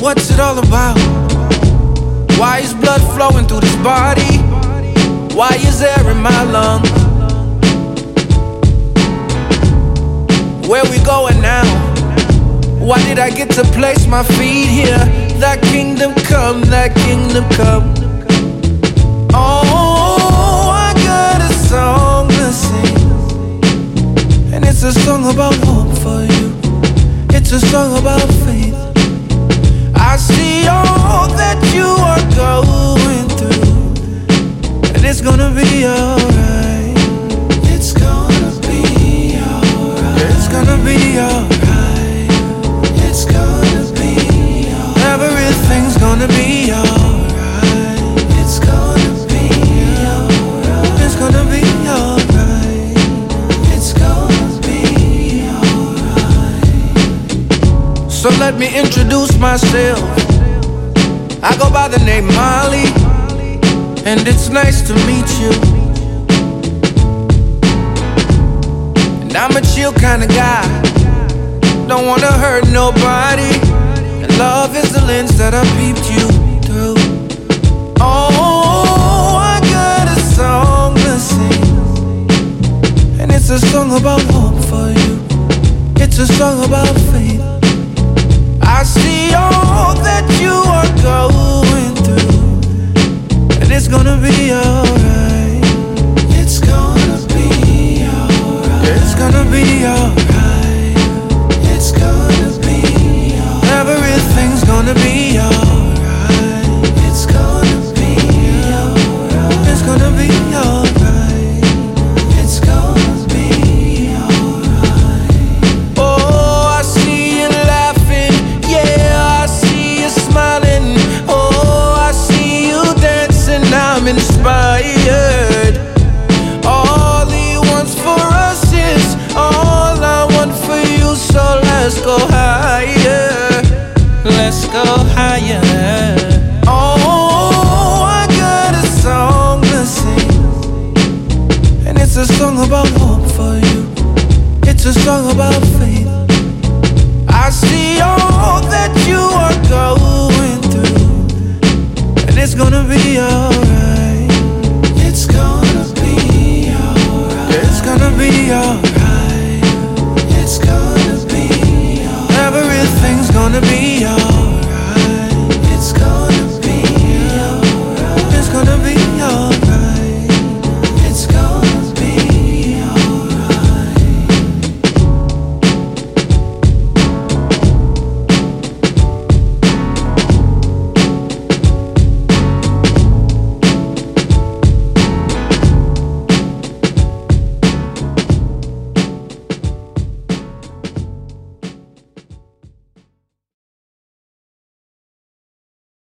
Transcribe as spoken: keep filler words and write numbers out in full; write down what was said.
What's it all about? Why is blood flowing through this body? Why is air in my lungs? Where we going now? Why did I get to place my feet here? That kingdom come, that kingdom come. Oh, I got a song to sing, and it's a song about hope for you. It's a song about faith. I see all that you are going through, and it's gonna be alright. It's gonna be alright. It's gonna be alright. It's gonna be alright. Everything's gonna be alright. It's gonna be alright. It's gonna be alright. It's gonna be alright. So let me introduce myself. I go by the name Molly, and it's nice to meet you. And I'm a chill kind of guy, don't wanna hurt nobody, and love is the lens that I peeped you through. Oh, I got a song to sing, and it's a song about hope for you. It's a song about faith. I see all that you are going through, and it's gonna be alright. It's gonna be alright. It's gonna be alright. It's gonna be alright. Everything's gonna be alright. It's gonna be alright. It's gonna be alright. It's gonna be alright. Oh, I see you laughing. Yeah, I see you smiling. Oh, I see you dancing. I'm inspired. All he wants for us is all I want for you. So let's go higher. Let's go higher. Oh, I got a song to sing, and it's a song about hope for you. It's a song about faith. I see all that you are going through, and it's gonna be alright. It's gonna be alright. It's gonna be alright. It's gonna be alright. Everything's gonna be alright.